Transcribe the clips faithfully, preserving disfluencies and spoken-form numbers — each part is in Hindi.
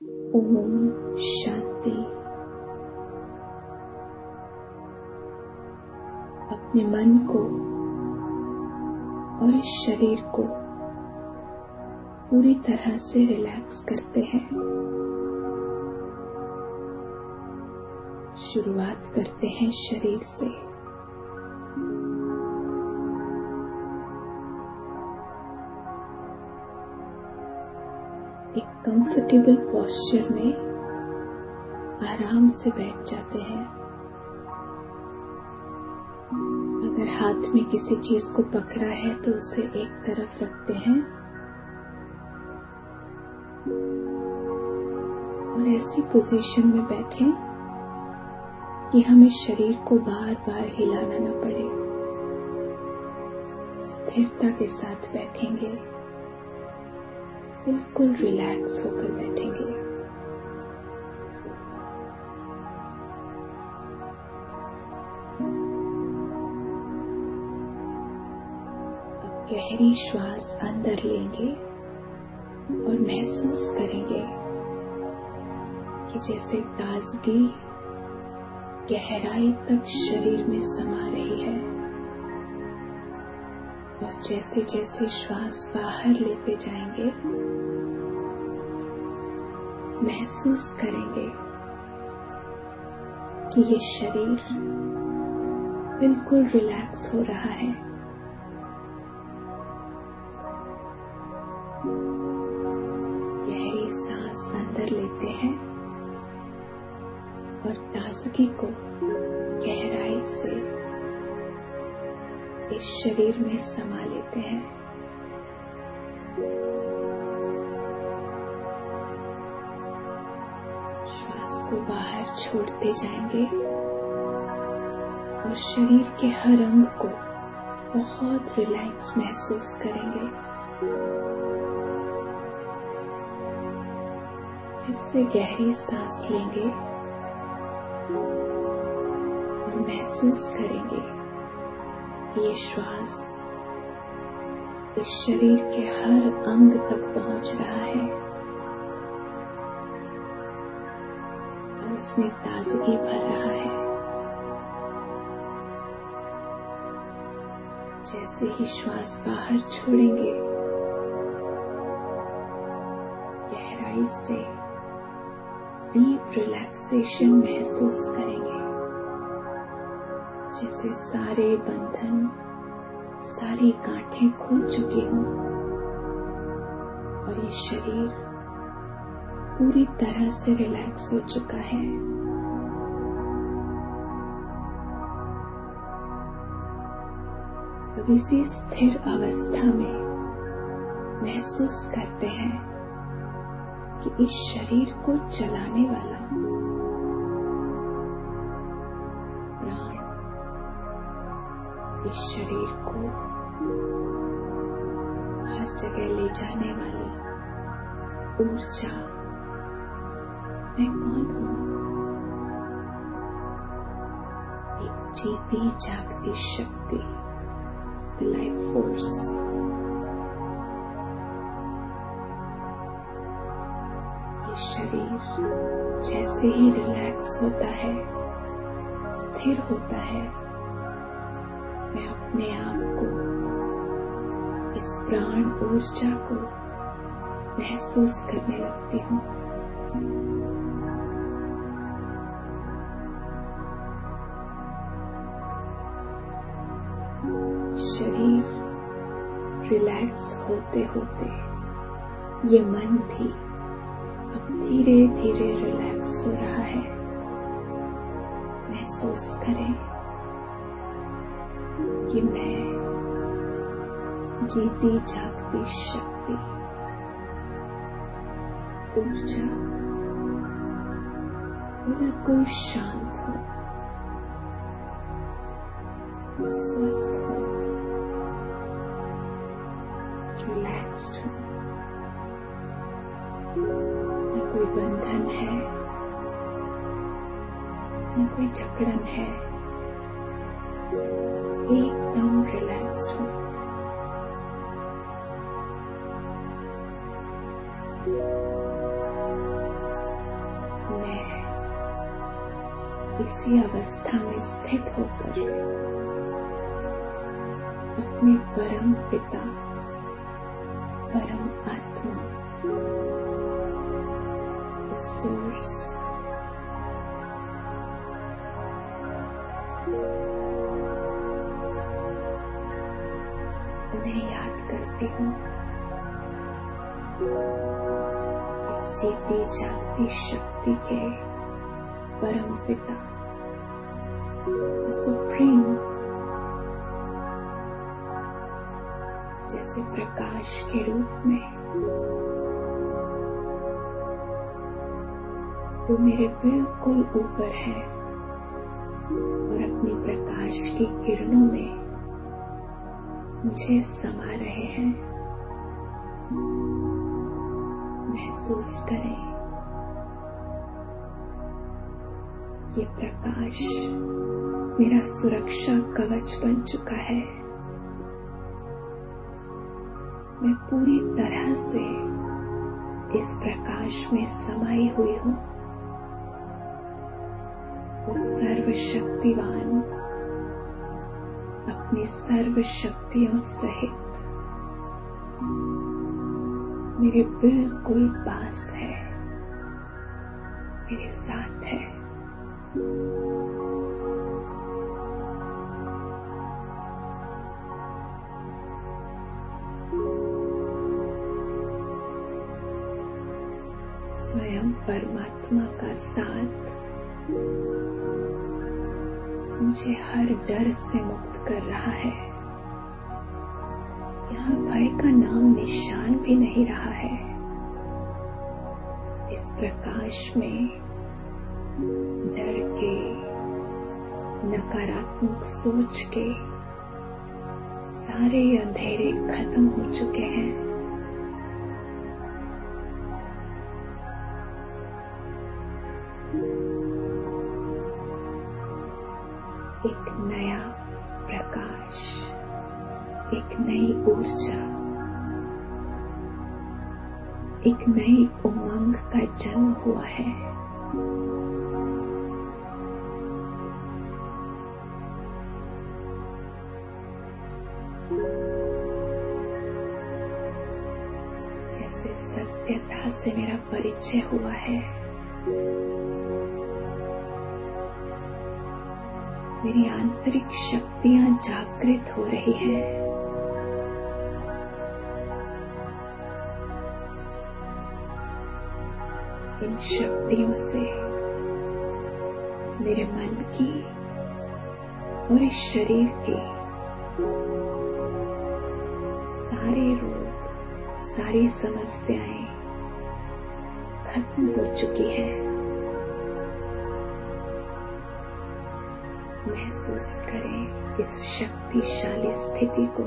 ओम शांति। अपने मन को और इस शरीर को पूरी तरह से रिलैक्स करते हैं। शुरुआत करते हैं शरीर से। एक कंफर्टेबल पोस्चर में आराम से बैठ जाते हैं। अगर हाथ में किसी चीज को पकड़ा है तो उसे एक तरफ रखते हैं और ऐसी पोजीशन में बैठें कि हमें शरीर को बार बार हिलाना न पड़े। स्थिरता के साथ बैठेंगे, बिल्कुल रिलैक्स होकर बैठेंगे। अब गहरी श्वास अंदर लेंगे और महसूस करेंगे कि जैसे ताजगी गहराई तक शरीर में समा रही है और जैसे जैसे श्वास बाहर लेते जाएंगे महसूस करेंगे कि ये शरीर बिल्कुल रिलैक्स हो रहा है। गहरी सांस अंदर लेते हैं और ताजगी को गहराई से इस शरीर में समा लेते हैं। श्वास को बाहर छोड़ते जाएंगे और शरीर के हर अंग को बहुत रिलैक्स महसूस करेंगे। फिर से गहरी सांस लेंगे और महसूस करेंगे कि ये श्वास इस शरीर के हर अंग तक पहुंच रहा है और उसमें ताजगी भर रहा है। जैसे ही श्वास बाहर छोड़ेंगे गहराई से डीप रिलैक्सेशन महसूस करेंगे। जैसे सारे बंधन, सारी गांठें खुल चुकी हों और ये शरीर पूरी तरह से रिलैक्स हो चुका है। अब इसी स्थिर अवस्था में महसूस करते हैं कि इस शरीर को चलाने वाला प्राण, इस शरीर को हर जगह ले जाने वाली ऊर्जा मैं कौन हूं? एक जीती जागती शक्ति, द लाइफ फोर्स। ये शरीर जैसे ही रिलैक्स होता है, स्थिर होता है, मैं अपने आप को, इस प्राण ऊर्जा को महसूस करने लगती हूँ। शरीर रिलैक्स होते होते ये मन भी अब धीरे धीरे रिलैक्स हो रहा है। महसूस करें कि मैं जीती जागती शक्ति, ऊर्जा बिल्कुल शांत हो, स्वस्थ हो, रिलैक्स्ड हो। न कोई बंधन है, न कोई जकड़न है, एकदम रिलैक्स्ड हो। इसी अवस्था में स्थित होकर अपने परम पिता, परम आत्मा, सोर्स, उन्हें याद करती हूँ। इस जीती जागती शक्ति के परम पिता, सुप्रीम, जैसे प्रकाश के रूप में वो मेरे बिल्कुल ऊपर है और अपनी प्रकाश की किरणों में मुझे समा रहे हैं। महसूस करें, ये प्रकाश मेरा सुरक्षा कवच बन चुका है। मैं पूरी तरह से इस प्रकाश में समाई हुई हूँ। वो सर्वशक्तिवान अपनी सर्व शक्तियों सहित मेरे बिल्कुल पास है, मेरे साथ है। स्वयं परमात्मा का साथ मुझे हर डर से मुक्त कर रहा है। यहाँ भय का नाम निशान भी नहीं रहा है। इस प्रकाश में डर के, नकारात्मक सोच के सारे अंधेरे खत्म हो चुके हैं। एक नया प्रकाश, एक नई ऊर्जा, एक नई उमंग का जन्म हुआ है। जैसे सत्यता से मेरा परिचय हुआ है। मेरी आंतरिक शक्तियां जागृत हो रही हैं। इन शक्तियों से मेरे मन की और इस शरीर के सारे रोग, सारी समस्याएं खत्म हो चुकी हैं। महसूस करें इस शक्तिशाली स्थिति को।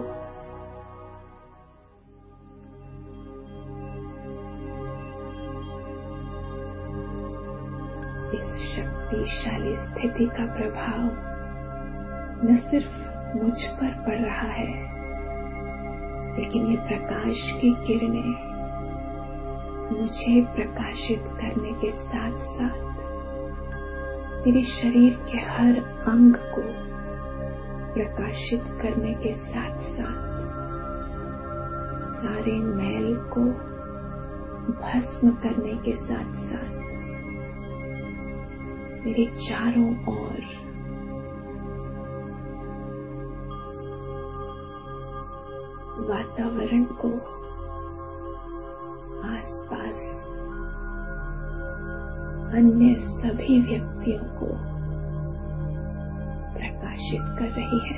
इस शक्तिशाली स्थिति का प्रभाव न सिर्फ मुझ पर पड़ रहा है, लेकिन ये प्रकाश की किरणें मुझे प्रकाशित करने के साथ साथ मेरे शरीर के हर अंग को प्रकाशित करने के साथ साथ सारे मैल को भस्म करने के साथ साथ मेरे चारों ओर वातावरण को, आसपास अन्य सभी व्यक्तियों को प्रकाशित कर रही है।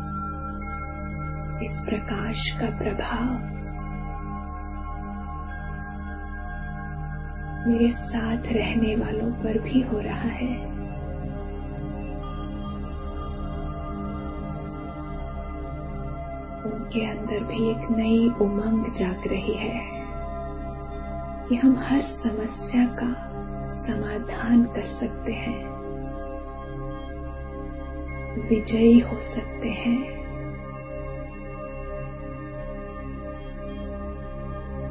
इस प्रकाश का प्रभाव मेरे साथ रहने वालों पर भी हो रहा है। उनके अंदर भी एक नई उमंग जाग रही है कि हम हर समस्या का समाधान कर सकते हैं, विजयी हो सकते हैं।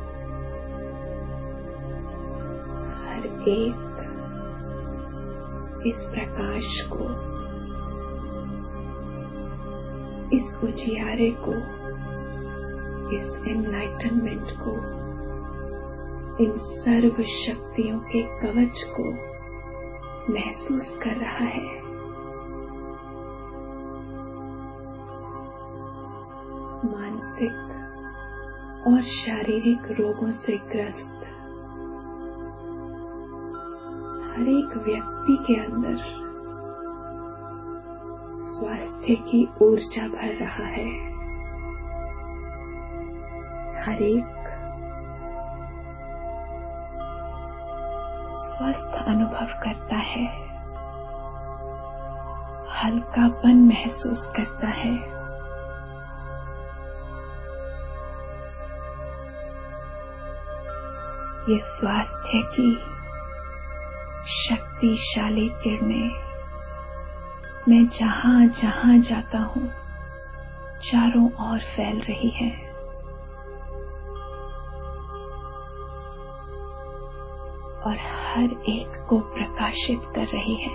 हर एक इस प्रकाश को, इस उजियारे को, इस एनलाइटनमेंट को, इन सर्व शक्तियों के कवच को महसूस कर रहा है। मानसिक और शारीरिक रोगों से ग्रस्त हर एक व्यक्ति के अंदर स्वास्थ्य की ऊर्जा भर रहा है। हर एक स्वस्थ अनुभव करता है, हल्कापन महसूस करता है। ये स्वास्थ्य की शक्तिशाली किरणें मैं जहां जहां जाता हूं चारों ओर फैल रही है। और हर एक को प्रकाशित कर रही है।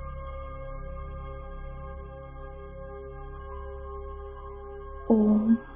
ओम